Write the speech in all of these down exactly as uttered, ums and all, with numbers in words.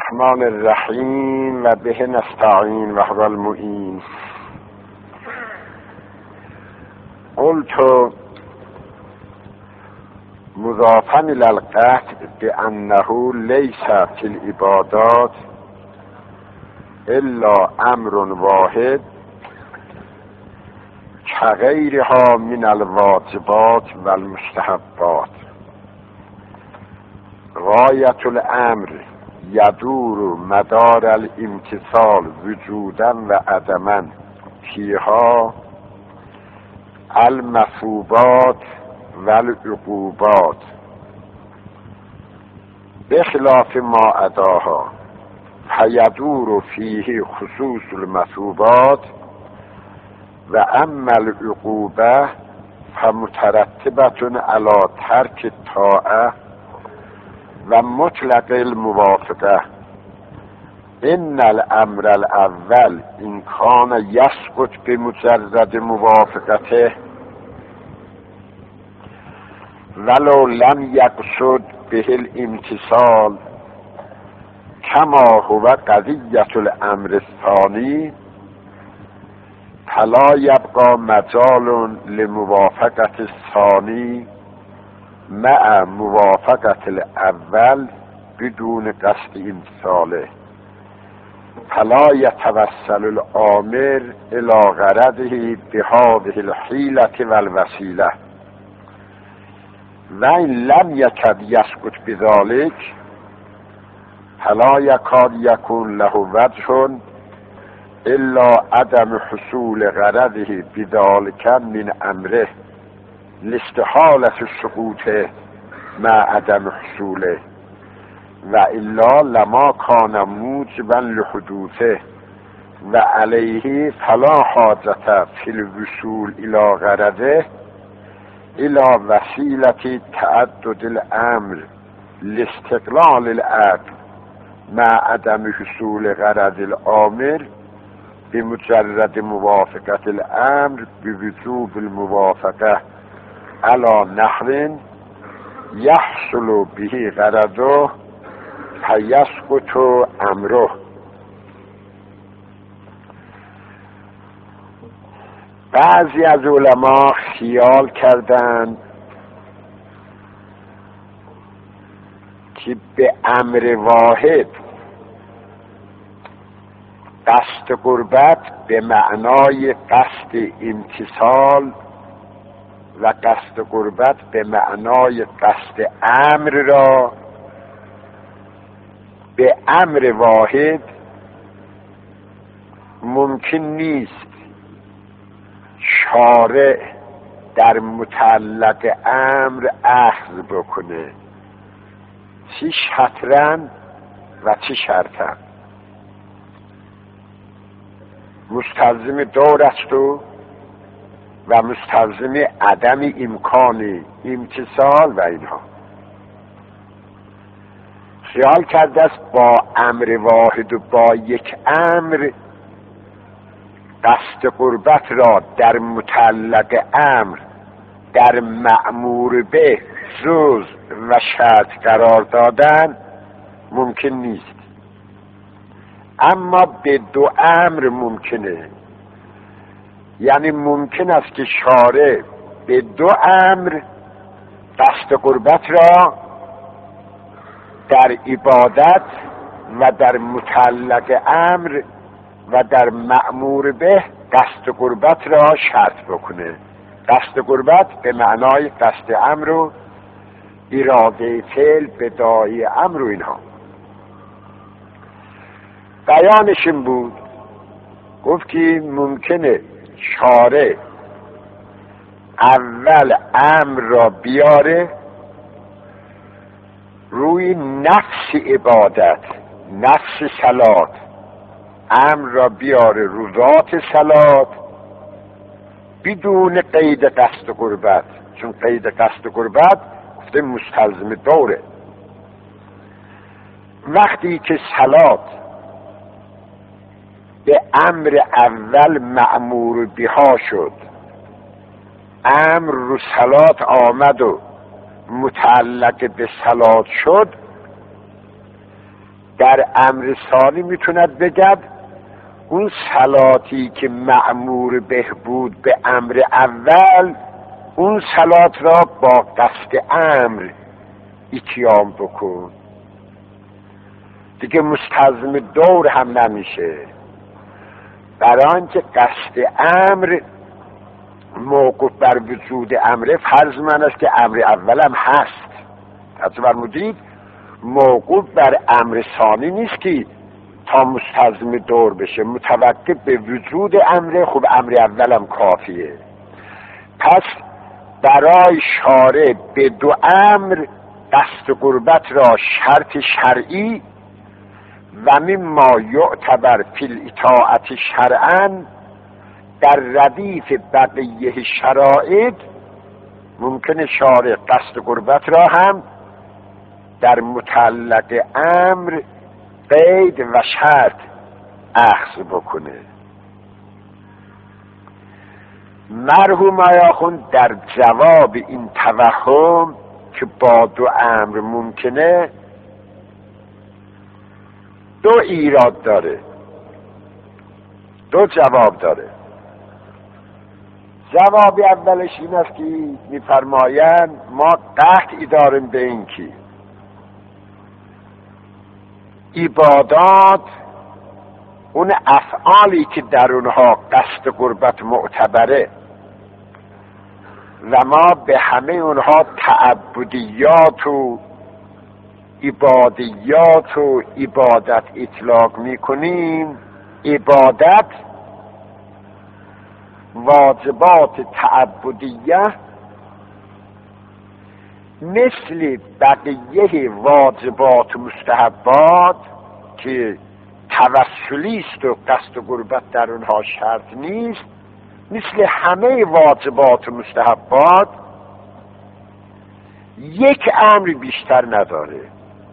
الرحمن الرحیم و به نستعین و هو المعین. قلت مضافا الى القطع بانه لیس فی العبادات الا امر واحد كغيرها من الواجبات والمستحبات. غایت الامر یدور مدار الامتصال وجودا و عدما فیها المثوبات والعقوبات بخلاف ما عداها فیدور فیه خصوص المثوبات و اما العقوبه فمترتبه علی ترک الطاعه و مطلق الموافقه. ان الامر الاول ان کان یسقط بمجرد موافقته ولو لم یقصد به الامتثال کما هو قضیة الامر الثانی فلا یبقى مجال لموافقة الثانی مع موافقة الاول بدون قصد امتثاله، فلا يتوسل الآمر الى غرضه بهذه الحيلة والوسيلة و ان لم يكد يسقط بذلك فلا يكاد يكون له وجه الا عدم حصول غرضه بذلك من امره لاستحالة السقوط مع عدم حصوله و الا لما كان موجبا لحدوثه و عليه فلا حاجة في الوصول الى غرضه الى وسيلة تعدد الامر لاستقلال العقل مع عدم حصول غرض الامر بمجرد موافقة الامر بوجوب الموافقة على نحو يحصل به غرضه فيسقط امره. بعضی از علما خیال کردند که به امر واحد قصد قربت به معنای قصد امتثال و قصد قربت به معنای قصد امر را به امر واحد ممکن نیست شارع در متعلق امر اخذ بکنه، چی شطرا و چی شرطا. مستلزم دور است و و مستلزم عدم امکان امتثال و اینها. خیال کرده است با امر واحد و با یک امر قصد قربت را در متعلق امر در مأمور به جز و شرط قرار دادن ممکن نیست، اما به دو امر ممکنه. یعنی ممکن است که شارع به دو امر قصد قربت را در عبادت و در متعلق امر و در مأمور به قصد قربت را شرط بکنه. قصد قربت به معنای قصد امر و اراده فعل بداعی امر و اینها. بیانش این بود، گفت که ممکنه شارع اول امر را بیاره روی نفس عبادت، نفس صلات، امر را بیاره رو ذات صلات بدون قید قصد قربت، چون قید قصد قربت گفته مستلزم دوره. وقتی که صلات به امر اول مأمور بها شد، امر رو صلات آمد و متعلق به صلات شد، در امر ثانی میتوند بگد اون صلاتی که مأمور به بود به امر اول، اون صلات را با قصد امر اتیام بکن، دیگه مستلزم دور هم نمیشه. برای آنکه قصد امر موقوف بر وجود امر، فرض من است که امر اولم هست، حتی فرمودید موقوف بر امر ثانی نیست که تا مستلزم دور بشه، متوقف به وجود امر. خب امر اولم کافیه. پس برای شارع به دو امر قصد قربت را شرط شرعی و مما یعتبر فی الاطاعت شرعا در ردیف بقیه شرایط، ممکنه شارع قصد قربت را هم در متعلق امر قید و شرط اخذ بکنه. مرحوم آخوند در جواب این توهم که با دو امر ممکنه دو ایراد داره، دو جواب داره. جواب اولش این است که میفرمایند ما قطعی داریم به این که عبادات، اون افعالی که در اونها قصد قربت معتبره و ما به همه اونها تعبدیات و عبادیات و عبادت اطلاق میکنیم، عبادت واجبات تعبدیه مثل بقیه واجبات مستحبات که توسلی است و قصد قربت در اونها شرط نیست، مثل همه واجبات و مستحبات یک امر بیشتر نداره،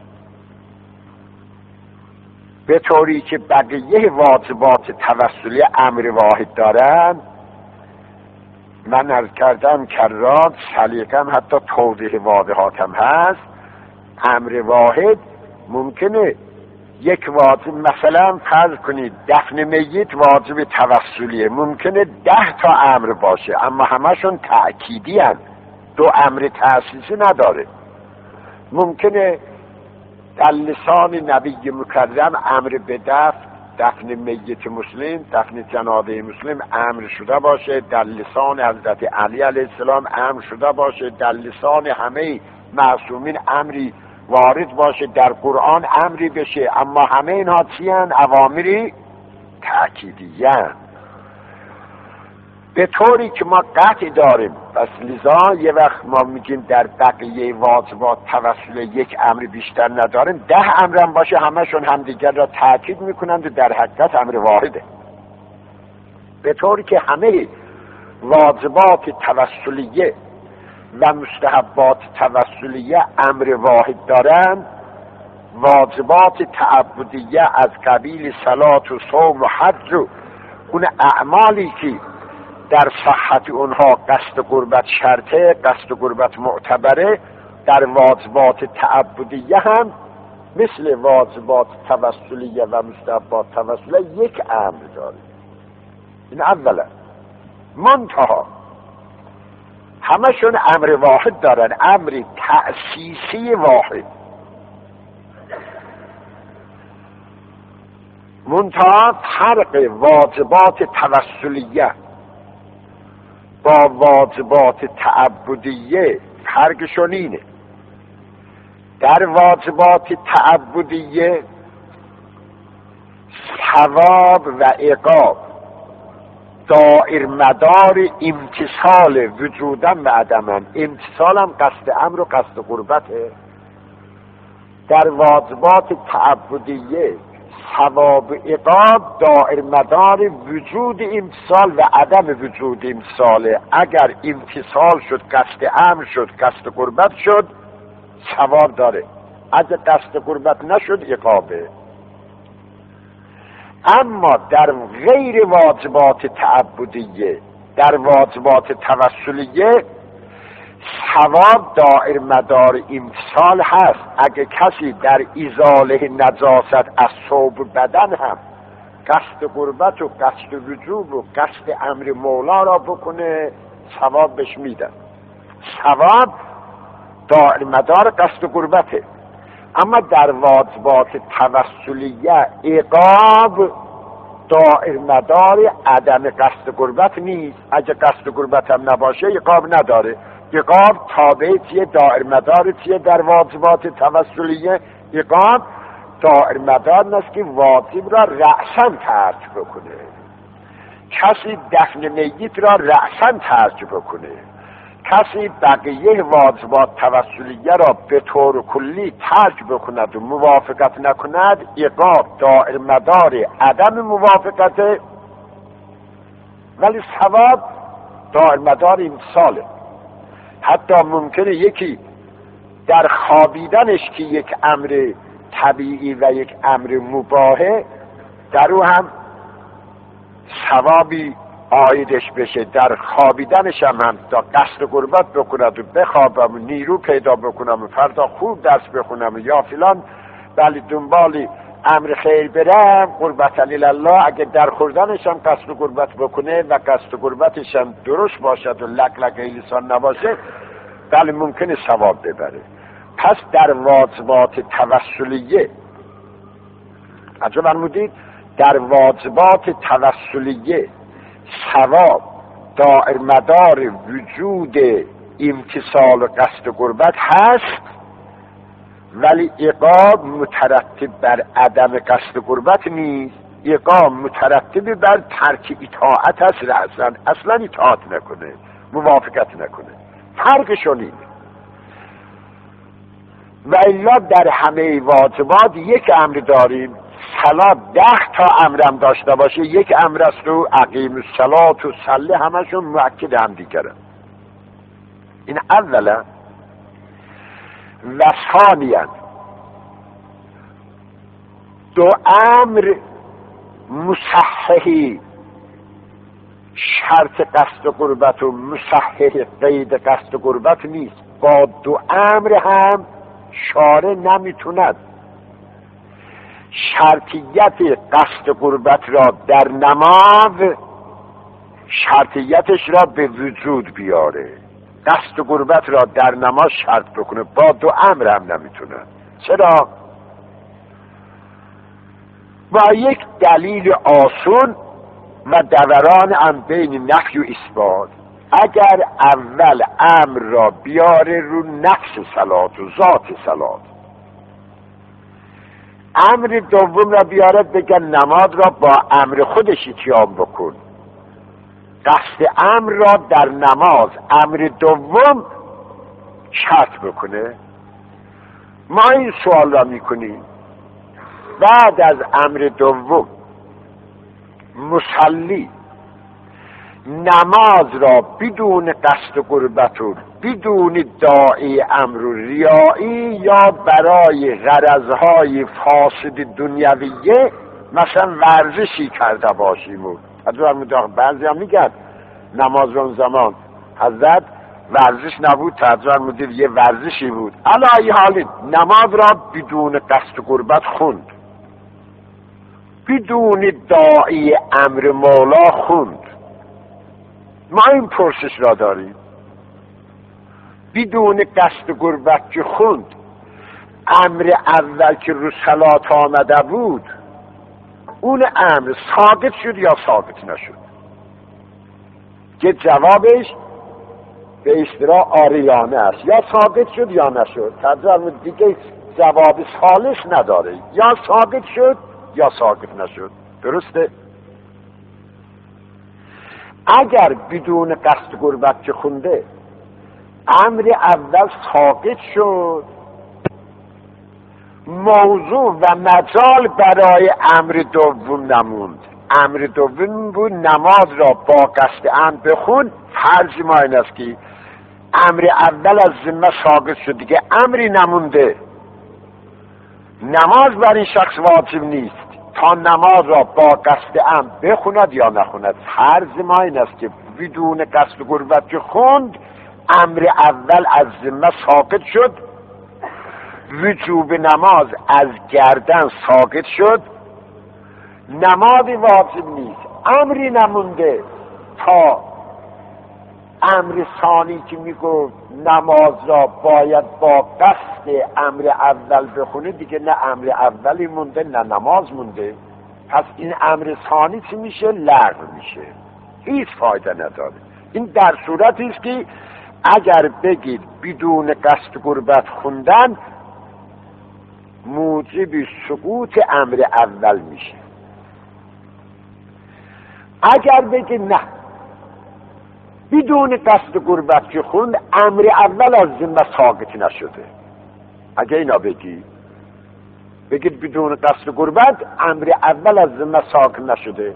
به طوری که بقیه واجبات توسلی امر واحد دارن. من عرض کردم کرات سلیقم حتی توضیح واضحاتم هست. امر واحد ممکنه یک واجب، مثلا فرض کنید دفن میت واجب توسلیه، ممکنه ده تا امر باشه اما همشون تأکیدی هست، دو امر تأسیسی نداره. ممکنه در لسان نبی مکرم امر به دفن دفن میت مسلم، دفن جنازه مسلم امر شده باشه، در لسان حضرت علی علیه السلام امر شده باشه، در لسان همه معصومین امری وارد باشه، در قرآن امری بشه، اما همه اینها چی هن؟ اوامری تأکیدی هن. به طوری که ما قطع داریم. پس لذا یه وقت ما میگیم در بقیه واجبات توسل یک امر بیشتر نداریم، ده امر هم باشه همشون همدیگر را تأکید میکنند و در حقیقت امر واحده. به طوری که همه واجبات توسلیه و مستحبات توسلیه امر واحد دارند، واجبات تعبدیه از قبیل صلات و صوم و حج و اون اعمالی که در صحت اونها قصد قربت شرطه، قصد قربت معتبره، در واجبات تعبدیه هم مثل واجبات توسلیه و مستحبات توسلیه یک امر داره. این اولا. منتها همشون امر واحد دارن، امر تأسیسی واحد. منتها فرق واجبات توسلیه با واجبات تعبدیه فرقشون اینه: در واجبات تعبدیه ثواب و عقاب دائر مدار امتصال وجودن و عدمن، امتصال هم قصد امر و قصد قربته. در واجبات تعبدیه ثواب و عقاب دائر مدار وجود امتصال و عدم وجود امتصاله. اگر امتصال شد قصد امر شد، قصد قربت شد، ثواب داره، اگر قصد قربت نشد عقابه. اما در غیر واجبات تعبدیه، در واجبات توسلیه ثواب دائر مدار امتثال هست. اگه کسی در ازاله نجاست از ثوب بدن هم قصد قربت و قصد وجوب و قصد امر مولا را بکنه، ثواب بهش میدن. ثواب دائر مدار قصد قربته. اما در واجبات توسلیه عقاب دائر مدار عدم قصد قربت نیست. اگه قصد قربت هم نباشه عقاب نداره. عقاب تابع چیه؟ دائر مدار چیه در واجبات توسلیه؟ عقاب دائر مدار نیست که واجب را رأساً ترک بکنه. کسی دفن میت را رأساً ترک بکنه، کسی بقیه واجبات توسلیه را به طور کلی ترک بکند و موافقت نکند، عقاب دائر مدار عدم موافقته، ولی ثواب دائر مدار امتثاله. حتی ممکنه یکی در خوابیدنش که یک امر طبیعی و یک امر مباهه در او هم ثوابی عایدش بشه، در خوابیدنش هم هم تا قصد قربت بکند و بخوابم و نیرو پیدا بکنم و فردا خوب درس بخونم یا فلان، ولی دنبال امر خیر برم قربت الله، اگه در خوردنش هم قصد قربت بکنه و قصد قربتش هم درست باشد و لک لک لسان نباشه، ولی ممکنه ثواب ببره. پس در واجبات توسلیه عجب فرمودید، در واجبات توسلیه ثواب دائر مدار وجود امتثال و قصد قربت هست، ولی عقاب مترتب بر عدم قصد قربت نیست. عقاب مترتب بر ترک اطاعت است، اصلا اصلا اطاعت نکنه، موافقت نکنه. فرقشون اینه. و الا در همه واجبات یک امر داریم، صلات ده تا امرم داشته باشه یک امر است و اقیم الصلات و صلی همشون مؤکد هم دیگره. این اولا. و ثانیا دو امر مصححی شرط قصد قربت و مصحح قید قصد قربت نیست. با دو امر هم شارع نمیتوند شرطیت قصد قربت را در نماز شرطیتش را به وجود بیاره، قصد قربت را در نماز شرط بکنه. با دو امر هم نمیتونه. چرا؟ با یک دلیل آسون و دوران هم بین نفی و اثبات. اگر اول امر را بیاره رو نفس صلات و ذات صلات، امر دوم را بیاره بگن نماز را با امر خودش اتیان بکن، قصد امر را در نماز امر دوم شرط بکنه. ما این سوال را میکنیم بعد از امر دوم مصلی نماز را بدون قصد قربت و بدون داعی امر و ریایی یا برای غرضهای فاسد دنیویه مثلا ورزشی کرده باشیم و بعضی هم میگن نماز اون زمان حضرت ورزش نبود، تحضر مدیر یه ورزشی بود. علی حال نماز را بدون قصد قربت خوند، بدون داعی امر مولا خوند. ما این پرسش را داریم، بدون قصد قربت که خوند، امر اول که رو صلات آمده بود اون امر ثابت شد یا ثابت نشد؟ که جوابش به اصطلاح آریانه است، یا ثابت شد یا نشد. تجربه دیگه جواب خالص نداره، یا ثابت شد یا ثابت نشد. درسته؟ اگر بدون قصد قربت که خونده امر اول ثابت شد، موضوع و مجال برای امر دوم نموند. امر دوم بود نماز را با قصد امر بخون. فرض ما این است که امر اول از ذمه ثابت شد، دیگه امری نمونده، نماز بر این شخص واجب نیست تا نماز را با قصد امر بخوند یا نخوند. فرض ما این است که بدون قصد قربت که خوند امر اول از ذمه ساقط شد، وجوب نماز از گردن ساقط شد، نمازی واجب نیست، امری نمونده تا امر ثانی که میگو نماز را باید با قصد امر اول بخونه، دیگه نه امر اولی مونده نه نماز مونده. پس این امر ثانی چی میشه؟ لغو میشه، هیچ فایده نداره. این در صورتی است که اگر بگید بدون قصد قربت خوندن موجب سقوط امر اول میشه. اگر بگید نه بدون قصد قربت که خوند امر اول از ذمه ساقط نشده، اگه اینا بگی بگید بدون قصد قربت امر اول از ذمه ساقط نشده،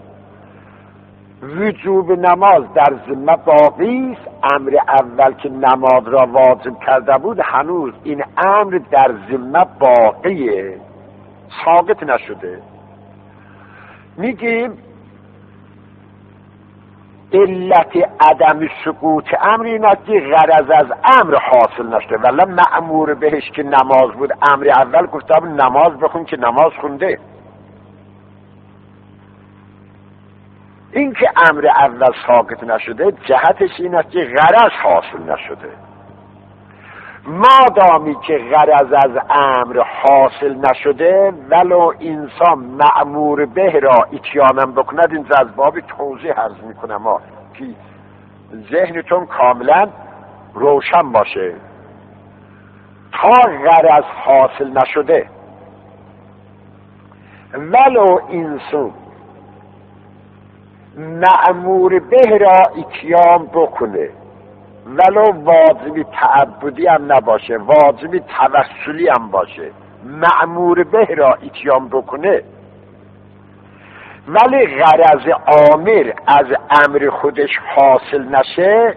وجوب نماز در ذمه باقی است، امر اول که نماز را واجب کرده بود هنوز این امر در ذمه باقیه، ساقط نشده. میگیم علت عدم سقوط امر این است که غرض از امر حاصل نشده، ولی مأمور بهش که نماز بود امر اول گفته بود نماز بخون که نماز خونده. این که امر اول ساقط نشده جهتش این است که غرض حاصل نشده. مادامی که غرض از امر حاصل نشده ولو انسان مأمور به را اتیانم بکند، این از باب توضیح عرض میکنم ها که ذهنتون کاملا روشن باشه. تا غرض حاصل نشده ولو انسان مأمور به را اتیان بکنه، ولو واجبی تعبدی هم نباشه، واجبی توسلی هم باشه، مأمور به را اتیان بکنه ولی غرض آمر از امر خودش حاصل نشه،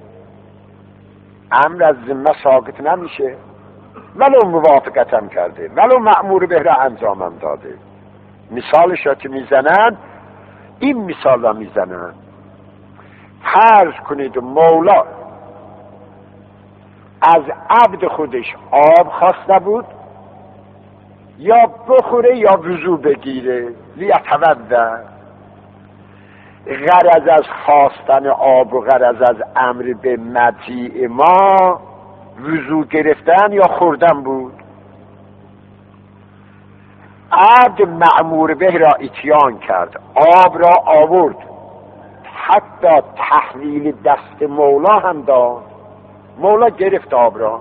امر از ذمه ساقط نمیشه، ولو موافقت هم کرده، ولو مأمور به را انجام هم داده. مثالش را که میزنن این مثال را میزنن، فرض کنید مولا از عبد خودش آب خواسته بود یا بخوره یا وضو بگیره، لیتودع. غرض از خواستن آب و غرض از امر به مجیء ما وضو گرفتن یا خوردن بود. عبد مأمور به را اتیان کرد، آب را آورد، حتی تحویل دست مولا هم داد، مولا گرفت آب را.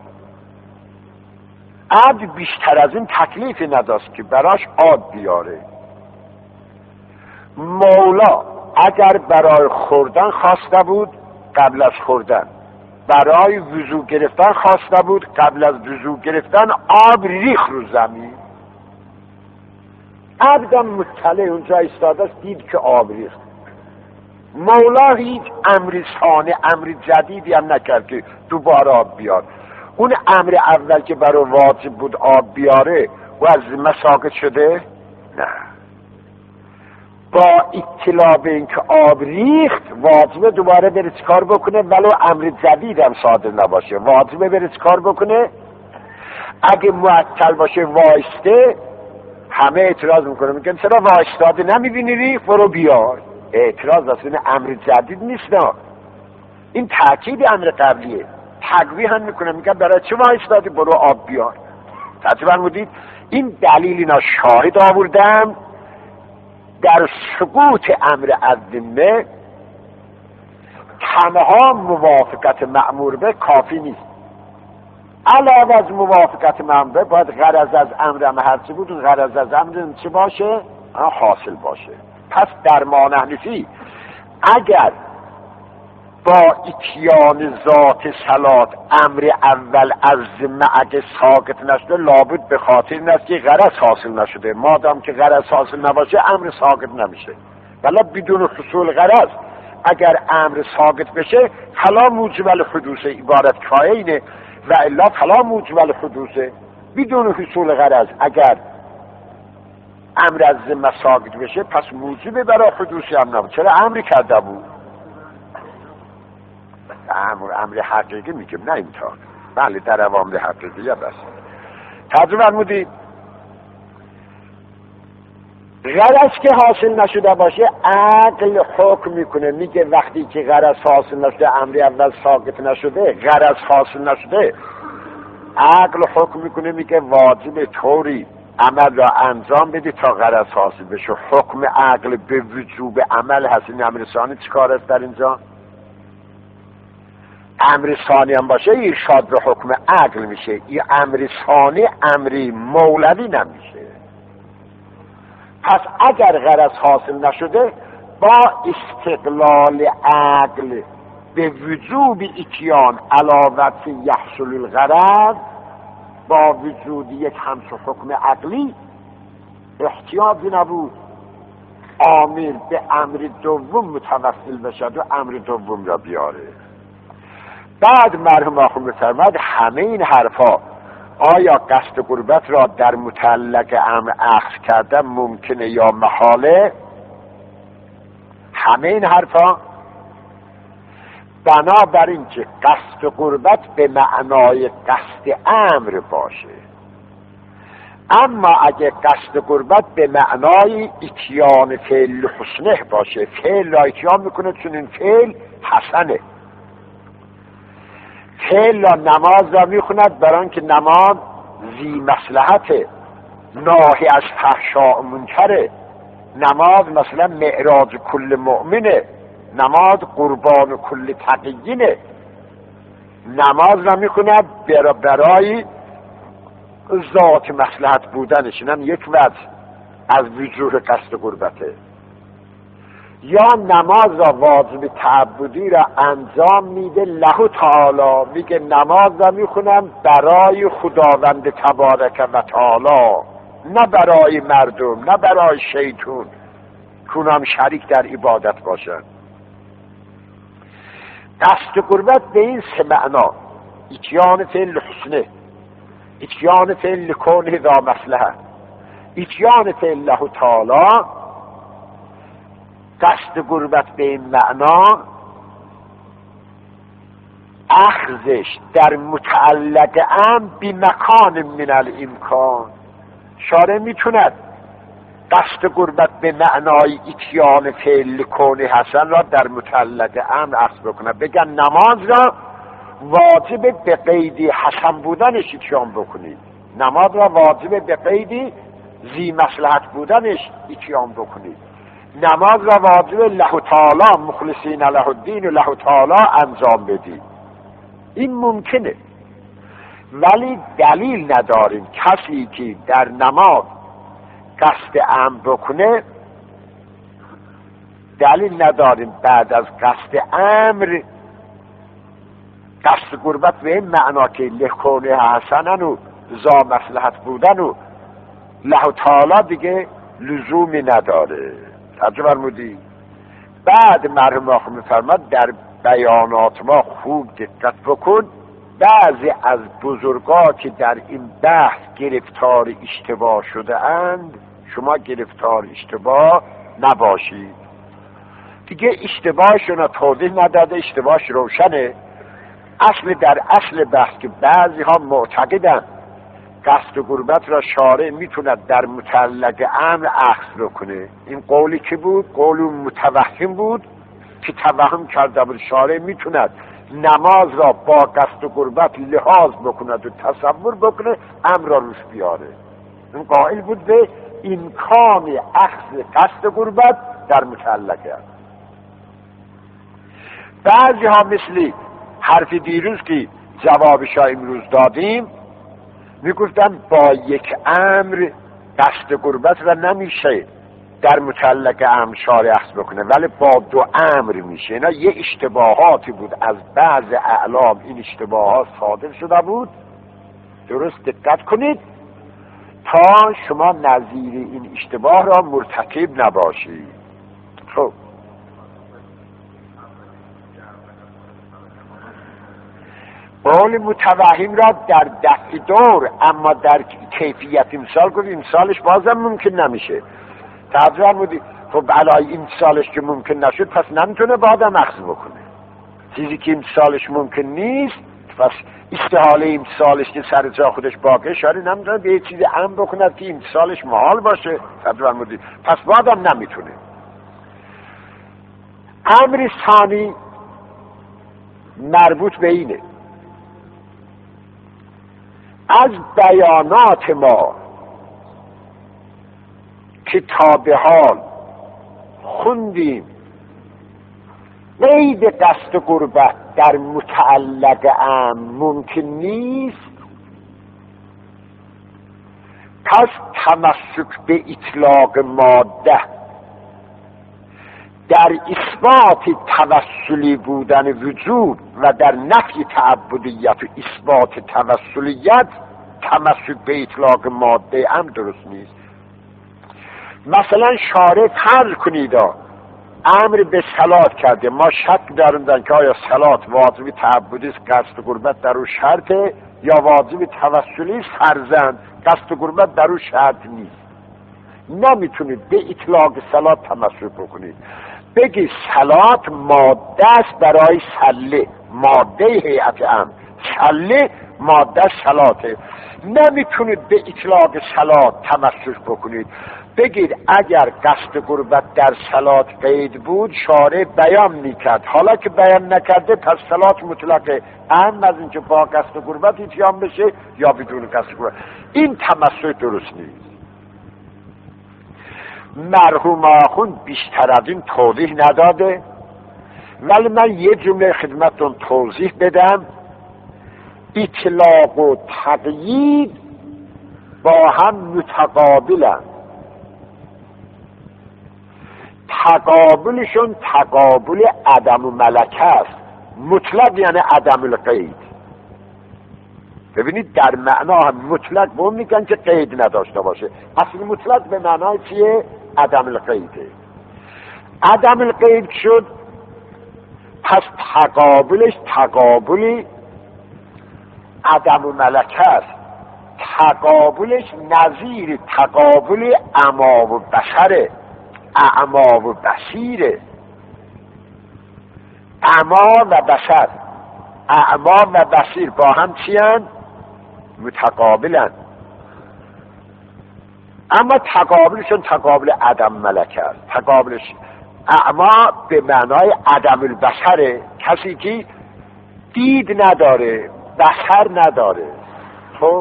عبد بیشتر از این تکلیفی نداشت که براش آب بیاره. مولا اگر برای خوردن خواسته بود قبل از خوردن، برای وضو گرفتن خواسته بود قبل از وضو گرفتن آب ریخ رو زمین، عبدم مطلع اونجا ایستاده است دید که آب ریخت. مولا هیچ امری ثانی امری جدیدی هم نکرد که دوباره آب بیار. اون امر اول که برای واجب بود آب بیاره و از ذمه ساقط شده؟ نه. با اطلاع به اینکه آب ریخت واجبه دوباره بره چیکار بکنه، ولو امر جدید هم صادر نباشه واجبه بره چیکار بکنه. اگه معطل باشه وایسته، همه اعتراض میکنه، میگن چرا وایستاده نمیبینی ریخت برو بیار. اعتراض از این امر جدید نیست، نه، این تاکید امر قبلیه. تقویح هم میکنه، میگن برای چه وایستادی برو آب بیار. تقریبا بودید این دلیل اینا شاهد آوردم در سقوط امر از ذمه. تنها موافقت مأمور به کافی نیست، علاوه از موافقت مأمور به باید غرض از امر هم هرچی بود غرض از امر چه باشه؟ حاصل باشه. پس در ما نحنفی اگر با اتیان ذات صلات امر اول از ذمه اگه ساقط نشده لابد به خاطر این است که غرض حاصل نشده. مادام که غرض حاصل نباشه امر ساقط نمیشه. ولی بدون حصول غرض اگر امر ساقط بشه فلا موجب الحدوث، عبارت کایه اینه، و الا فلا موجب الحدوث. بدون حصول غرض اگر امر از ذمه ساقط بشه پس موجب برای حدوثی هم نبود. چرا امری کرده بود؟ امر امر حقیقی میگیم، نه اینطور. بله در اوامر حقیقی بس. ترجمه فرمودید غرض که حاصل نشده باشه عقل حکم میکنه، میگه وقتی که غرض حاصل نشده، امری اول ساقط نشده، غرض حاصل نشده، عقل حکم میکنه، میگه واجب طوری عمل را انجام بدی تا غرض حاصل بشه. حکم عقل به وجوب عمل هست. این امر ثانی چی کار است در اینجا؟ امر ثانی هم باشه ارشاد به حکم عقل میشه. این امر ثانی امری مولوی نمیشه. پس اگر غرض حاصل نشده با استقلال عقل به وجوب اتیان علاوت یحصل الغرض، با وجود یک همچو حکم عقلی احتیاجی نبود عامل به امر دوم متوسل بشد و امر دوم را بیاره. بعد مرحوم آخوند می‌فرماید همه این حرفا آیا قصد قربت را در متعلق امر اخذ کردن ممکنه یا محاله؟ همه این حرفا بنابراین که قصد قربت به معنای قصد امر باشه. اما اگه قصد قربت به معنای اتیان فعل حسنه باشه، فعل را اتیان میکنه چون این فعل حسنه، فعل را نماز را میخوند برای اینکه نماز ذی مصلحته، ناهی از فحشاء منکره، نماز مثلا معراج کل مؤمنه، نماز قربان کل تقیینه، نماز را میخوند برای ذات مصلحت بودنش. اینم یک وجه از وجوه قصد قربته. یا نماز را واجب تعبدی را انجام میده له تعالی، میگه نماز را میخونم برای خداوند تبارک و تعالی، نه برای مردم، نه برای شیطون کنم شریک در عبادت باشن. قصد قربت به این سه معنا، اتیان فعل حسنه، اتیان فعل کونه ذا مصلحه، اتیان فعل له تعالی. قصد قربت به این معنا اخذش در متعلق ام بی مکان من الامکان. شارع میتوند قصد قربت به معنای اتیان فعل کون حسن را در متعلق امر اخذ بکنه، بگن نماز را واجب به قیدی حسن بودنش اتیان بکنید، نماز را واجب به قیدی ذی مصلحت بودنش اتیان بکنید، نماز را واجب له تعالی مخلصین له الدین و له تعالی انجام بدید. این ممکنه، ولی دلیل نداریم کسی که در نماز قصد امر بکنه، دلیل نداریم بعد از قصد امر قصد قربت به این معنا که لکونه حسنن و ذا مصلحت بودن و له تعالی دیگه لزومی نداره. ترجمه فرمودی. بعد مرحوم آخوند می‌فرماد در بیانات ما خوب دقت بکن، بعضی از بزرگان که در این بحث گرفتار اشتباه شده اند، شما گرفتار اشتباه نباشید. دیگه اشتباهشون رو توضیح نداده، اشتباهش روشنه. اصل در اصل بحث که بعضی ها معتقدن قصد قربت را شارع میتوند در متعلق امر اخذ بکنه. این قولی که بود قول متوهم بود که توهم کرده بود شارع میتوند نماز را با قصد قربت لحاظ بکند و تصور بکنه، امر را روش بیاره. این قائل بود به امکان اخذ قصد قربت در متعلق است. بعضی ها مثل حرف دیروز که جوابش امروز دادیم میگفتن با یک امر قصد قربت را نمیشه در متعلق امر شارع اخذ بکنه، ولی با دو امر میشه. اینا یه اشتباهاتی بود از بعض اعلام، این اشتباهات صادر شده بود. درست دقت کنید تا شما نظیر این اشتباه را مرتکب نباشید. خب قول متوهم را در دفع دور، اما در کیفیت امسال گفت امسالش بازم ممکن نمیشه. ترجمه بودی خب علای امسالش که ممکن نشد پس نمیتونه بعدم اخذ بکنه. چیزی که امسالش ممکن نیست پس استحاله امسالش که سر جا خودش باقی شاره نمیدونه به یه چیزی امر بکند که امسالش محال باشه فرمودید پس بعدم نمیتونه. امر ثانی مربوط به اینه از بیانات ما که تا به حال خوندیم قید قصد قربت در متعلق ام ممکن نیست پس تمسک به اطلاق ماده در اثبات توسلی بودن وجود و در نفی تعبدیت و اثبات توسلیت تمسک به اطلاق ماده هم درست نیست. مثلا شارع فرض کنید امر به صلات کرده، ما شک داریم که آیا صلات واجب تعبدی است قصد قربت در او شرطه یا واجب توسلی فرضاً قصد قربت در او شرط نیست. نمیتونید به اطلاق صلات تمسک بکنید، بگی صلات ماده است برای صله، ماده هیئت امر صله ماده صلاته. نمیتونید به اطلاق صلات تمسک بکنید، بگید اگر قصد قربت در صلات قید بود شارع بیان میکرد، حالا که بیان نکرده پس صلات مطلقه، هم از اینکه با قصد قربت اتیان بشه یا بدون قصد قربت. این تمسک درست نیست. مرحوم آخوند بیشتر از این توضیح نداده، ولی من یه جمله خدمتتون توضیح بدم. اطلاق و تقیید با هم متقابلن، تقابلشون تقابل عدم و ملکه است. مطلق یعنی عدم القید. ببینید در معنا هم مطلق به اون میگن که قید نداشته باشه، اصل مطلق به معنای چیه؟ عدم القیده. عدم القید شد پس تقابلش تقابلی عدم و ملکه است، تقابلش نظیر تقابل اما و بشره، اعما و بصیره. اعما و بصر، اعما و بصیر با هم چی هستند؟ متقابلن، اما تقابلشون تقابل عدم ملکه است. تقابلش اعما به معنای عدم البصره، کسی که دید نداره، بصر نداره. خب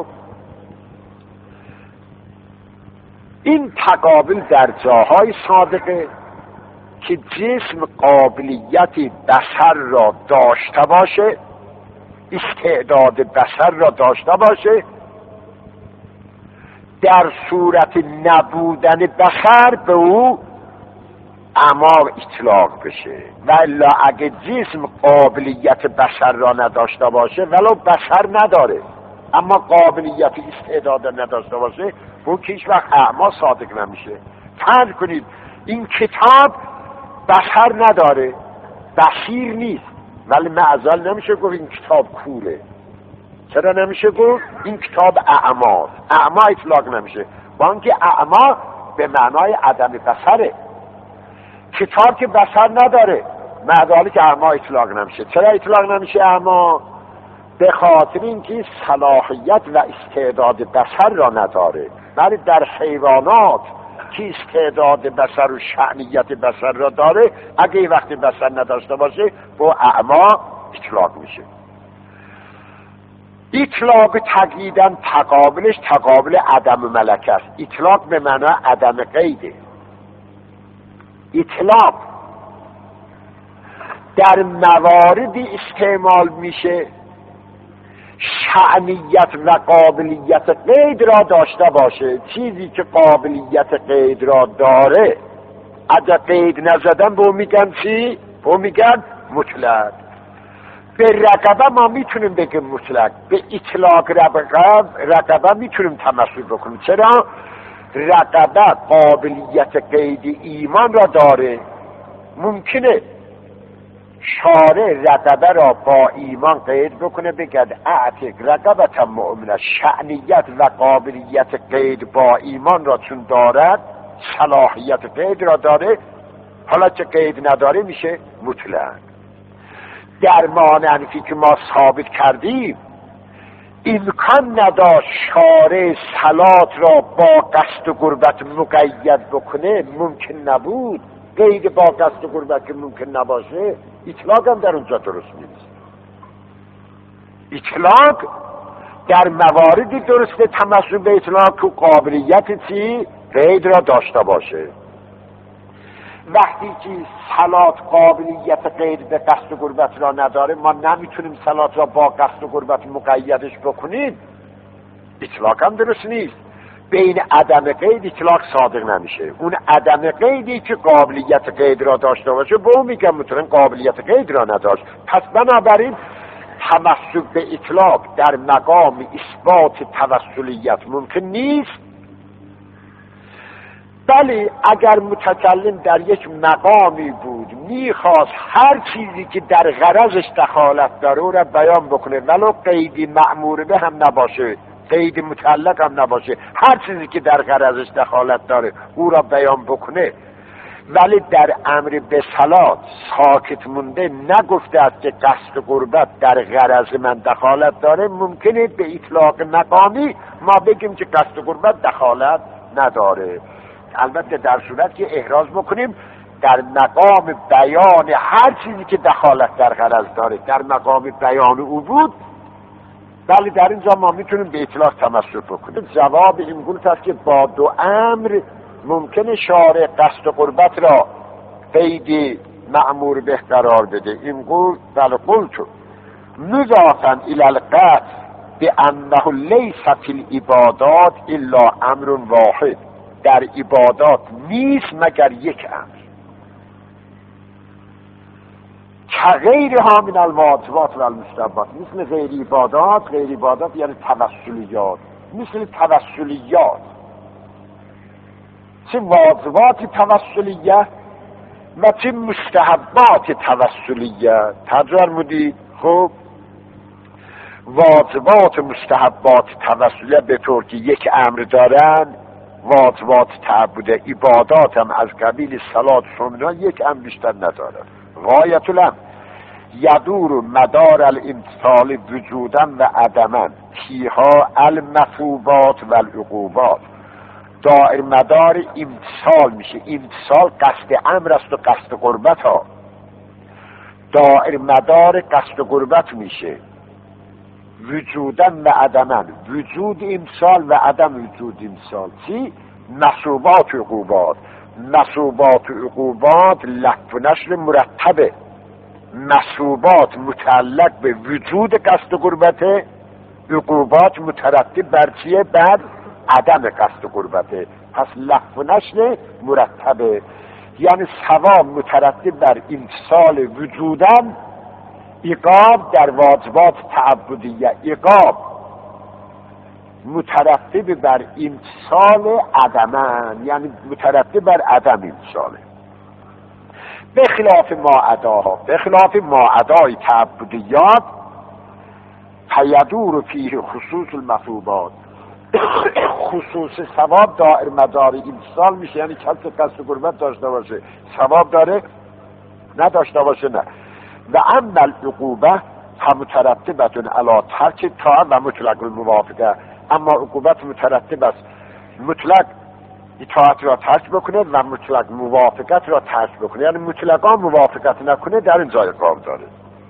این تقابل در جاهای صادقه که جسم قابلیت بصر را داشته باشه، استعداد بصر را داشته باشه، در صورت نبودن بصر به او اما اطلاق بشه. و الا اگه جسم قابلیت بصر را نداشته باشه ولو بصر نداره اما قابلیت استعداد نداشته باشه، اون که هیچ وقت اعما صادق نمیشه. فرض کنید این کتاب بصر نداره، بصیر نیست، ولی معزل نمیشه گفت این کتاب کوره. چرا نمیشه گفت؟ این کتاب اعماست، اعما اطلاق نمیشه، با اینکه اعما به معنای عدم بصره. کتاب که بصر نداره معدالی که اعما اطلاق نمیشه. چرا اطلاق نمیشه اعما؟ به خاطر اینکه صلاحیت و استعداد بصر را نداره. ولی در حیوانات که استعداد بصر و شأنیت بصر را داره، اگه یه وقتی بصر نداشته باشه با اعما اطلاق میشه. اطلاق تقییدن تقابلش تقابل عدم ملکه است. اطلاق به معنی عدم قیده. اطلاق در مواردی استعمال میشه شأنیت و قابلیت قید را داشته باشه. چیزی که قابلیت قید را داره اگر قید نزدن به میگن چی؟ به میگن مطلق. به رقبه ما میتونیم بگیم مطلق، به اطلاق رقبه رقبه میتونیم تمسک بکنیم. چرا؟ رقبه قابلیت قید ایمان را داره. ممکنه شارع رقبه را با ایمان قید بکنه، بگد اعتق رقبة مؤمنه. شأنیت و قابلیت قید با ایمان را چون دارد، صلاحیت قید را داره، حالا که قید نداره میشه مطلق. در مانعی که ما ثابت کردیم امکان نداشت شارع صلات را با قصد و قربت مقید بکنه، ممکن نبود. قید با قصد و قربت که ممکن نباشه، اطلاق هم در اونجا درست نیست. اطلاق در مواردی درسته تمثل به اطلاق که قابلیت چی؟ قید را داشته باشه. وقتی که صلات قابلیت قید به قصد و قربت را نداره، ما نمیتونیم صلات را با قصد و قربت مقیدش بکنیم، اطلاق هم درست نیست. بین عدم قید اطلاق صادق نمیشه. اون عدم قیدی که قابلیت قید را داشته باشه، به اون میگم مطلقاً قابلیت قید را نداشت. پس بنابراین تمثل به اطلاق در مقام اثبات توسلیت ممکن نیست. بله اگر متکلم در یک مقامی بود میخواست هر چیزی که در غرضش دخالت داره او را بیان بکنه، ولو قیدی مأمور به هم نباشه، قید متعلق هم نباشه، هر چیزی که در غرضش دخالت داره او را بیان بکنه، ولی در امر به صلات ساکت مونده، نگفته است که قصد قربت در غرض من دخالت داره، ممکنه به اطلاق مقامی ما بگیم که قصد قربت دخالت نداره. البته در صورت که احراز بکنیم در مقام بیان هر چیزی که دخالت در غرض داره در مقام بیان او بود، ولی در اینجا ما میتونیم به اطلاق تمثل بکنیم. جواب این گونه است که با دو امر ممکنه شارع قصد و قربت را قید مأمور به قرار بده. این قول بل قلت مضافا الی القطع بانه لیس فی العبادات الا امر واحد، در عبادات نیست مگر یک امر، که غیرها من الواجبات و المستحبات، مثل غیر عبادات. غیر عبادات یعنی توسلیات، مثل توسلیات، چه واجبات توسلیه و چه مستحبات توسلیه. ترجمه مودی خب واجبات مستحبات توسلیه به طور که یک امر دارن، واجبات تعبد عبادات هم از قبیل صلات شمنا یک امر بیشتر ندارن. غایت الامر یدور مدار الامتثال وجودا و عدما فیها المثوبات و العقوبات. دائر مدار امتثال میشه، امتثال قصد امر است و قصد قربت ها، دائر مدار قصد قربت میشه وجودا و عدما، وجود امتثال و عدم وجود امتثال. چی؟ مثوبات و عقوبات. مثوبات و عقوبات لفظ و نشر مرتبه، مثوبات متعلق به وجود قصد قربته، عقوبات مترتب بر چیه؟ بر عدم قصد قربته. پس لفظ و نشر مرتبه، یعنی ثواب مترتب بر امتثال وجودن، عقاب در واجبات تعبدیه، عقاب مترتب بر امتثال عدمن، یعنی مترتب بر عدم امتثاله. به خلاف ما عداها، به خلاف ما عدای تعبدیات فیدور فیه خصوص المثوبات، خصوص ثواب دائر مدار امتثال میشه، یعنی کسی قصد قربت داشته باشه ثواب داره، نداشته باشه نه. و اما العقوبه فمترتبتون علی ترک طاعه و مطلق الموافقه، اما عقوبت مترتب است مطلق اطاعت را ترک بکنه و مطلق موافقت را ترک بکنه، یعنی مطلقا موافقت نکنه در این جای قام داره.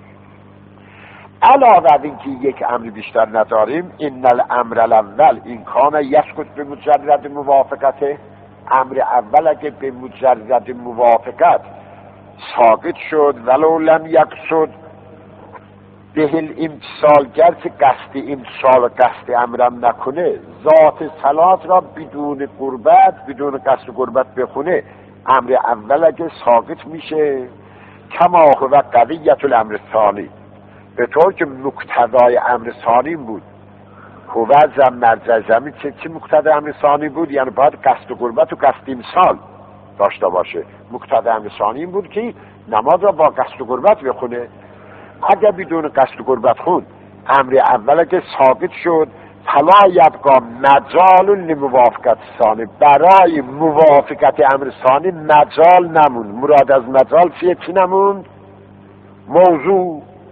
علاوه بر اینکه یک امر بیشتر نداریم، ان الامر الاول این کان یسکت به مجرد موافقته، امر اول اگه به مجرد موافقت ساقط شد ولو لم یقصد به الامتثال، گرچه قصد امتثال و قصد امرم نکنه، ذات صلات را بدون قربت بدون قصد قربت بخونه، امر اول اگه ساقط میشه. کما هو قویت الامر ثانی، به طور که مقتضای امر ثانی بود. هو زم مرجع زمین چه چه مقتضای امر ثانی بود؟ یعنی باید قصد قربت و قصد امتثال داشته باشه. مقتضای امر ثانی بود که نماز را با قصد قربت بخونه. اگر بدون قصد قربت خون، امر اول که ثابت شد، فلا یبقى مجال لموافقت ثانی، برای موافقت امر ثانی مجال نمون. مراد از مجال چیه؟ چی نموند؟ موضوع.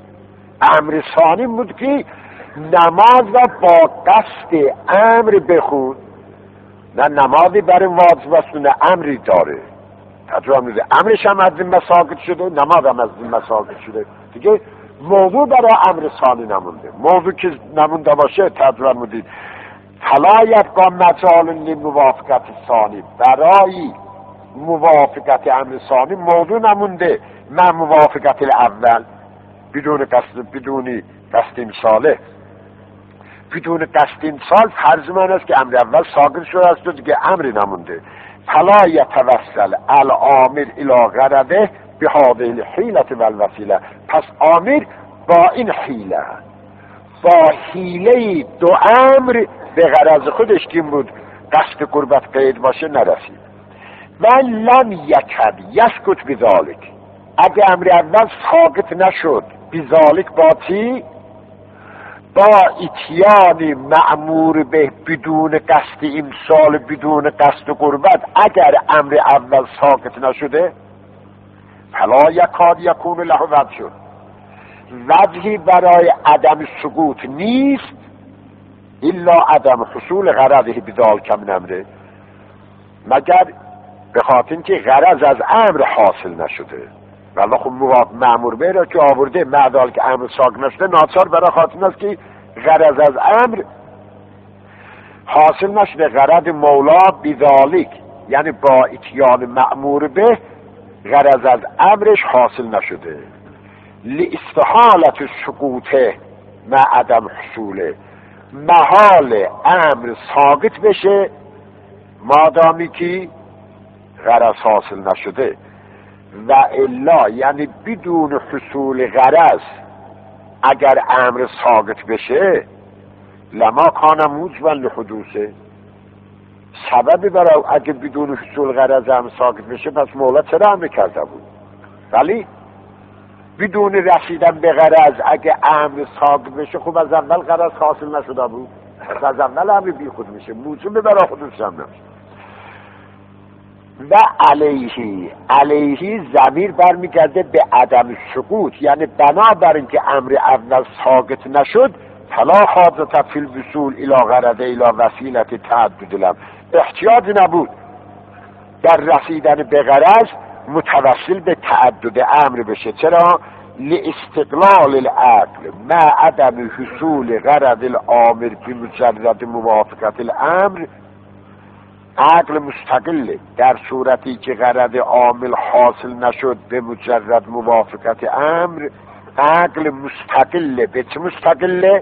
امر ثانی بود که نماز را با قصد امر بخون، نه نمازی برای واجب است نه امری داره. تجربه میده امرش هم از ذمه ساقط شده، نماز هم از ذمه ساقط شده دیگه. موضوع برای امر ثانی نمونده. موضوع که نمونده باشه تجربه میدید فلا یبقی مجال لموافقت ثانی، برای موافقت امر ثانی موضوع نمونده من موافقت الاول بدون قصد بدون قصد امساله. بدون قصد امسال فرض من است که امر اول ساقط شده است و دیگه امری نمونده. فلا یتوسل الامر الی غرضه بهذه الحیلة والوسیله. پس امر با این حیله، با حیله دو امر به غرض خودش که بود قصد قربت قید باشه نرسید. و لم یکد یسکت بذالک، اگه امر اول ساقط نشد بذالک باتی با اتیان مأمور به بدون قصد امسال بدون قصد قربت، اگر امر اول ساقط نشده فلا یکاد یکون له وجه، وجهی برای عدم سقوط نیست الا عدم حصول غرضه بذالک من امره، مگر به خاطر اینکه غرض از امر حاصل نشده. والله خب مأمور به را که آورده معدال که امر ساقط نشده ناچار برای خاطر است که غرض از امر حاصل نشده. غرض مولا بذالک یعنی با اتیان مأمور به غرض از امرش حاصل نشده. لاستحالت سقوطه مع عدم حصوله، محال امر ساقط بشه مادامی که غرض حاصل نشده. و الا یعنی بدون حصول غرض اگر امر ساقط بشه لما کان موجبا لحدوثه، سببی برای اگه بدون حصول غرض امر ساقط بشه پس مولا چرا امر کرده بود؟ ولی بدون رسیدن به غرض اگه امر ساقط بشه خب از اول غرض حاصل نشده بود، از اول امر بی خود میشه، موجب برای حدوث هم نمیشه. و علیهی علیهی ضمیر برمیگرده به عدم سقوط، یعنی بنابر اینکه امر اول ساقط نشد فلا حاجت فی الوصول الی غرض الی وسیله تعدد لم، احتیاج نبود در رسیدن به غرض متوسل به تعدد امر بشه. چرا؟ لاستقلال العقل مع عدم حصول غرض الامر بمجرد موافقت الامر. عقل مستقله در صورتی که غرض عامل حاصل نشد به مجرد موافقت امر. عقل مستقله. به چه مستقله؟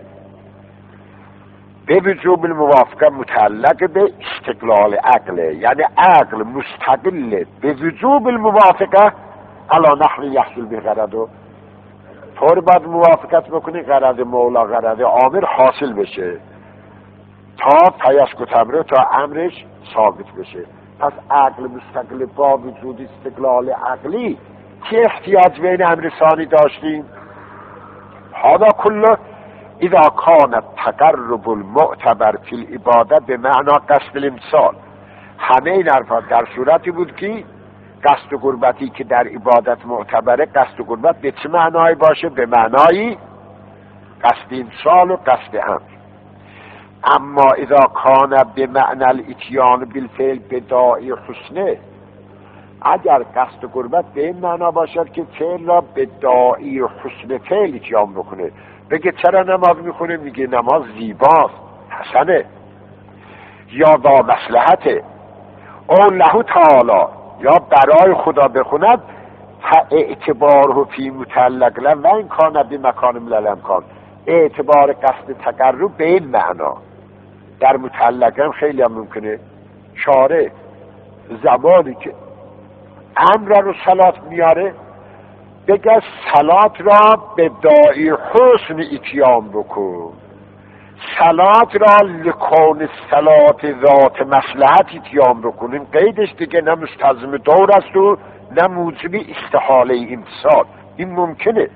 به وجوب الموافقه متعلق به استقلال عقله، یعنی عقل مستقله به وجوب الموافقه علی نحو یحصل به غرض، طور باید موافقت بکنی غرض مولا غرض عامل حاصل بشه تا تیسکت امره تا امرش ثابت بشه. پس عقل مستقل با وجود استقلال عقلی چه احتیاج به این امر ثانی داشتیم؟ هذا کله اذا کان تقرب المعتبر فی العباده به معنا قصد الامسال. همه این حرفا در صورتی بود که قصد و قربتی که در عبادت معتبره قصد و قربت به چه معنایی باشه؟ به معنای قصد امسال و قصد امر. اما اذا کان به معنی الاتیان بالفعل بداعی حسنه، اگر قصد و قربت به این معنا باشد که فعل را به داعی حسن فعل اتیان بکنه، بگه چرا نماز میخونه؟ میگه نماز زیباست، حسنه، یا با مصلحته، او له تعالی، یا برای خدا بخوند اعتباره فی متعلق لم و این کان بی مکان من الامکان. اعتبار قصد تقرب به این معنا در متعلق هم خیلی هم ممکنه شارع زمانی که امر رو صلات میاره بگه صلات را به داعی حسن اتیان بکن، صلات را لکون صلات ذات مصلحت اتیان بکن. این قیدش دیگه نه مستلزم دور است و نه موجب استحاله امسال. این ممکنه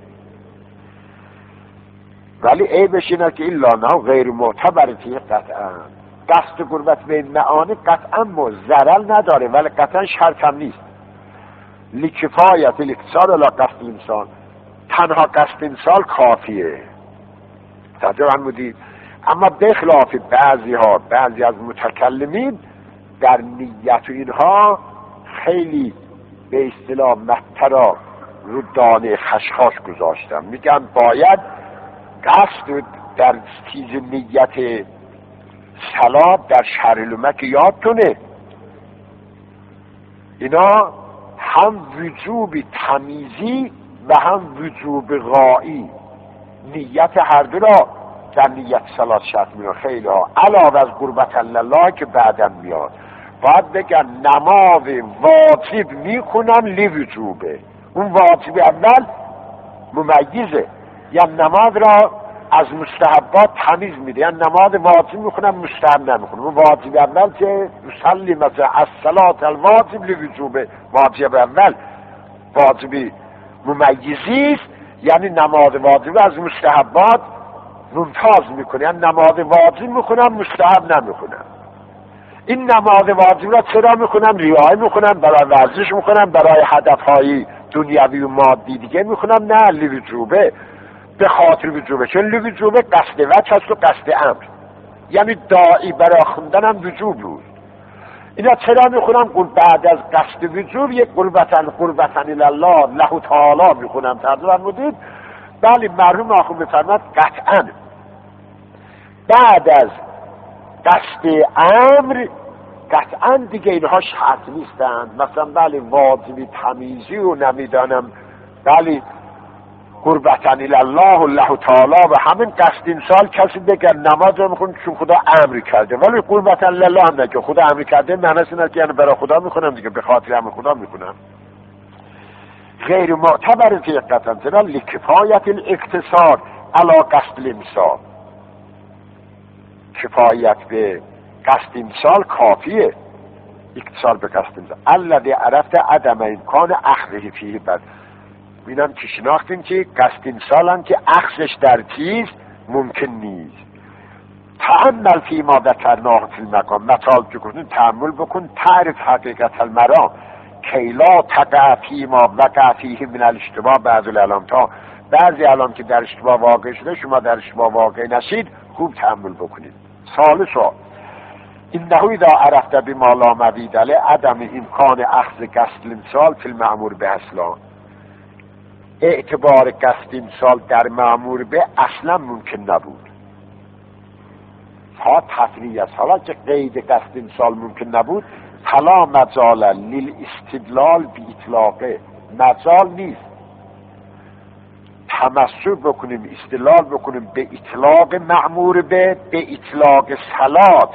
ولی عیبش اینه که الا نه غیر معتبرتی قطعا. قصد قربت به این معانی قطعا ضرر نداره ولی قطعا شرط هم نیست. لکفایت الاقتصار علی قصد الانسان، تنها قصد امسال کافیه. توجه فرمودید؟ اما به خلاف بعضی ها، بعضی از متکلمین در نیت و اینها خیلی به اصطلاح مطرح رو دانه خشخاش گذاشتم. میگن باید قصد در چیز نیت صلات در شرح لومک یادتونه اینا هم وجوب تمیزی و هم وجوب غایی نیت هر دو را در نیت صلات شرط میرون. خیلی ها علاوه از قربت الله که بعدم میاد باید بگن نماز واجب میکنم لوجوبه. اون واجب اول ممیزه، یا نماز را از مستحبات تمیز میده، یا نماز واجب میخونم مستحب نمیخونم. اون واجب اول که یصلی مثلا از صلات الواجب لوجوبه، واجب اول واجبی ممیزی است، یعنی نماز واجب از مستحبات ممتاز میکنه، یعنی نماز واجب میخونم مستحب نمیخونم. این نماز واجب را چرا میخونم؟ ریایی میخونم، برای ورزش میخونم، برای هدفهای دنیوی و مادی دیگه میخونم؟ نه، لوجوبه، به خاطر وجوبه. چون لوجوبه قصد وجه هست و قصد امر، یعنی داعی برای خوندنم وجوب بود. اینا چرا میخونم؟ بعد از قصد وجوب یک قربتن قربتن الله له تعالی میخونم. ترجمه فرمودید؟ بله، مرحوم آخون میفرماد قطعا بعد از قصد امر قطعا دیگه اینها شرط نیستن. مثلا بله واجبی تمیزی و نمیدانم بله قربتن الله الله تعالی و همین قصد این سال کسی بگه نماز رو میخونه چون خدا امر کرده، ولی قربتن الله هم نگه خدا امر کرده معنیش اینه که یعنی برای خدا میخونم دیگه، به خاطر امر خدا میخونم. غیر معتبر که قطعا چرا لکفایت الاقتصار علی قصد الامسال، کفایت به قصد امسال کافیه، اتصال به قصد امسال. الذی عرفت عدم امکان اخذه فیه بد، بینم که شناختیم که قصد امسال هم که اخذش در چیز ممکن نیست. تأمل فی ما ذکرناه فی المقام، مثال که گفتیم تأمل بکن تعرف حقیقت المرام کیلا تقع فی ما وقع فیه من الاشتباه بعض العلام، تا بعضی علام که در اشتباه واقع شده شما در اشتباه واقع نشید خوب تأمل بکنید. ثالثا انه اذا عرفت بما لا مبید علیه عدم امکان اخذ قصد الامسال فی المأمور به اصلا، اعتبار قصد امسال در مأمور به اصلا ممکن نبود. ها تفریع است. حالا که قید قصد امسال ممکن نبود فلا مجال للاستدلال بی اطلاقه، مجال نیست تمسک بکنیم استدلال بکنیم به اطلاق مأمور به به اطلاق صلات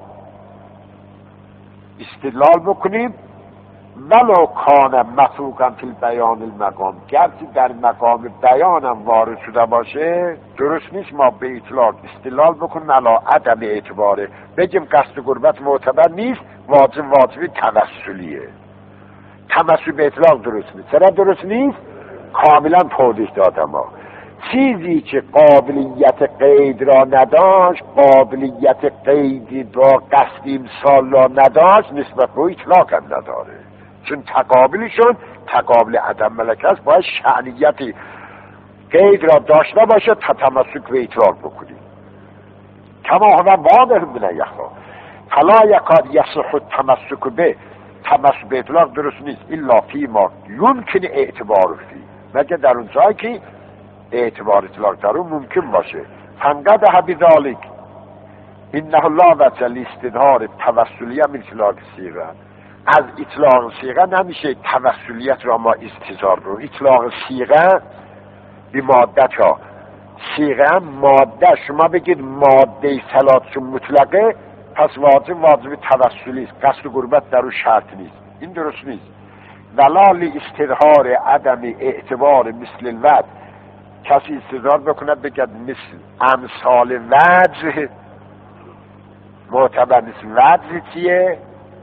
استدلال بکنیم ولو کان مفروقا فی بیان المقام، گرچه در مقام بیانم وارد شده باشه درست نیست ما به اطلاق استدلال بکنیم علی عدم اعتباره، بگیم قصد قربت معتبر نیست، واجب واجبی توسلیه. تمسک به اطلاق درست نیست. چرا درست نیست؟ کاملا توضیح دادم ها. چیزی که قابلیت قید را نداشت، قابلیت قید با قصد امسال را نداشت، نسبت به اطلاق هم نداره، چون تقابلشون تقابل عدم ملکه است. باید شأنیت قید را داشته باشه تا تمسک به اطلاق بکنیم. کما هو واضح من یخفا فلا یکاد یصح التمسک به، تمسک به اطلاق درست نیست الا فی ما یمکن اعتبار فی، مگه در اون جایی که اعتبار اطلاق در اون ممکن باشه. فانقدح بذالک انه لا وجه لاستظهار توسلیه من اطلاق صیغه، از اطلاق صیغه نمیشه توسلیت را ما استظهار رو. اطلاق صیغه بی مادت ها، صیغه ماده، شما بگید ماده صلاتشون مطلقه پس واجب واجب توسلی است، قصد قربت در اون شرط نیست. این درست نیست. ولا لاستظهار عدم اعتبار مثل الوجه، کسی استظهار بکنه بگید مثل امثال وجه معتبر نیست. وجه چیه؟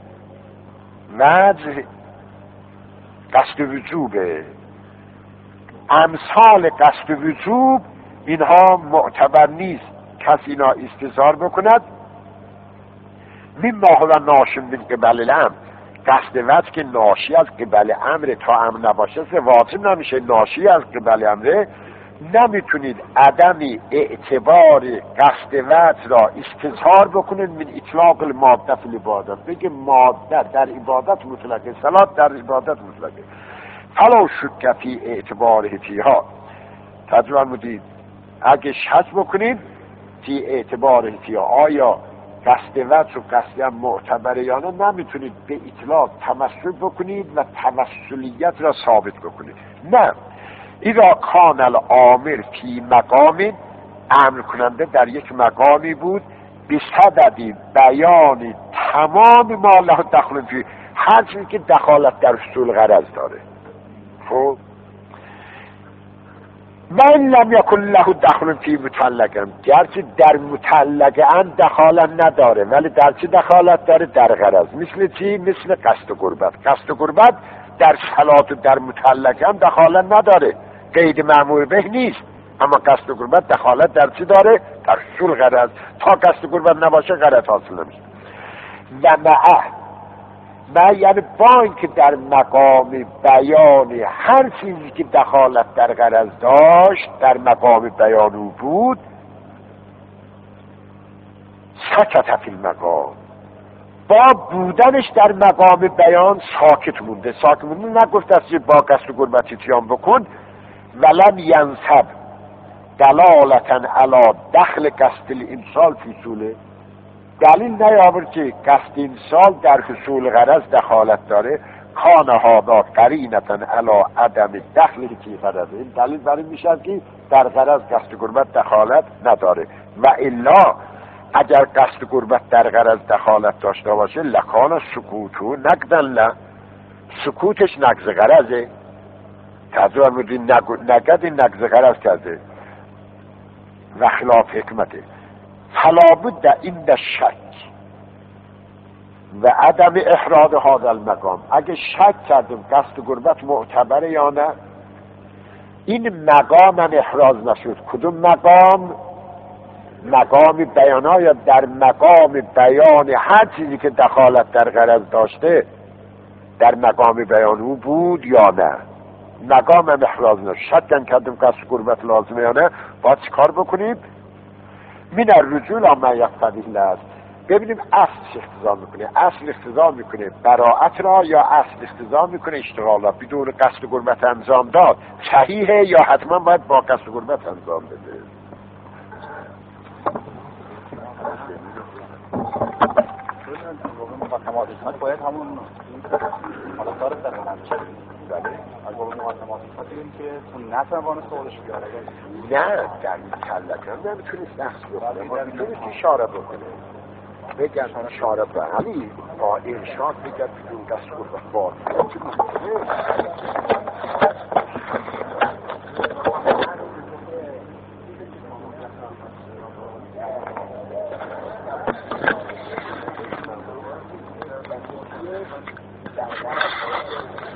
وجه قصد وجوبه، امثال قصد وجوب اینها معتبر نیست. کسی اینا استظهار بکند مما هو ناشم من قبل الامر، قصد وجه که ناشی از قبل امر تا امر نباشه واجب نمیشه، ناشی از قبل امره. نمیتونید عدم اعتبار قصد وجه را استظهار بکنید من اطلاق الماده فی العبادت، بگه ماده در عبادت مطلقه، صلات در عبادت مطلقه. فلا شک فی اعتباره فیها، تجربه مدید اگه شک بکنید فی اعتباره فیها، آیا قصد وجه و قصد هم معتبره یا نه، نمیتونید به اطلاق تمثل بکنید و تمثلیت را ثابت بکنید. نه، اذا کان الامر فی مقام، امر کننده در یک مقامی بود، به صدد بیان تمام ما له دخل فی، هر چیزی که دخالت در حصول غرض داره. خب من لم یکن له دخل فی مطلقا، گرچه در مطلقا دخالت نداره ولی در چی دخالت داره؟ در غرض. مثل چی؟ مثل قصد قربت. قصد قربت در صلات و در مطلقا دخالت نداره، قید مأمور به نیست، اما قصد قربت دخالت در چی داره؟ در حصول غرض. تا قصد قربت نباشه غرض حاصل نمیشه. و معه، و یعنی با اینکه در مقام بیان هر چیزی که دخالت در غرض داشت در مقام بیان او بود، سکت فی المقام، با بودنش در مقام بیان ساکت مونده. ساکت مونده، نگفت است با قصد قربت اتیان بکن، ولم ینسب دلالتا علی دخل قصد الامسال فی حصوله، دلیل نیاورد که قصد امسال در حصول غرض دخالت داره. کان هذا قرینتا علی عدم دخل فی غرض، این دلیل برای میشه که در غرض قصد قربت دخالت نداره. و الا اگر قصد قربت در غرض دخالت داشته باشه، لکان سکوتو نقدن له، سکوتش نقض غرضه. تجربه میدین نگد این نقض غرض کرده و خلاف حکمته. فلا بد عند شک و عدم احراز هذا المقام، اگه شک کردیم قصد قربت معتبره یا نه، این مقام هم احراز نشد. کدوم مقام؟ مقام بیان، یا در مقام بیان هر چیزی که دخالت در غرض داشته در مقام بیان او بود یا نه، مقام هم احراز نشد. شک کردیم قصد قربت لازمه یا نه، باید چی کار بکنیم؟ من الرجول اما یقتضی است، ببینیم اصل اختزا میکنه، اصل اختزا میکنه براءت را یا اصل اختزا میکنه اشتغال را. بدون قصد قربت انجام داد صحیحه یا حتما باید با قصد قربت انجام بده؟ باید همون حالتار سرمانم چه بله از بابا مقدمات می‌خواستیم که سنت روان سوالش بیاره. نه در مطلقا نمیتونست نقص بکنه، ما میتونست اشاره بکنه، بگن اشاره بکنه، ولی با ارشاد بگن بدون قصد قربت بار Thank you.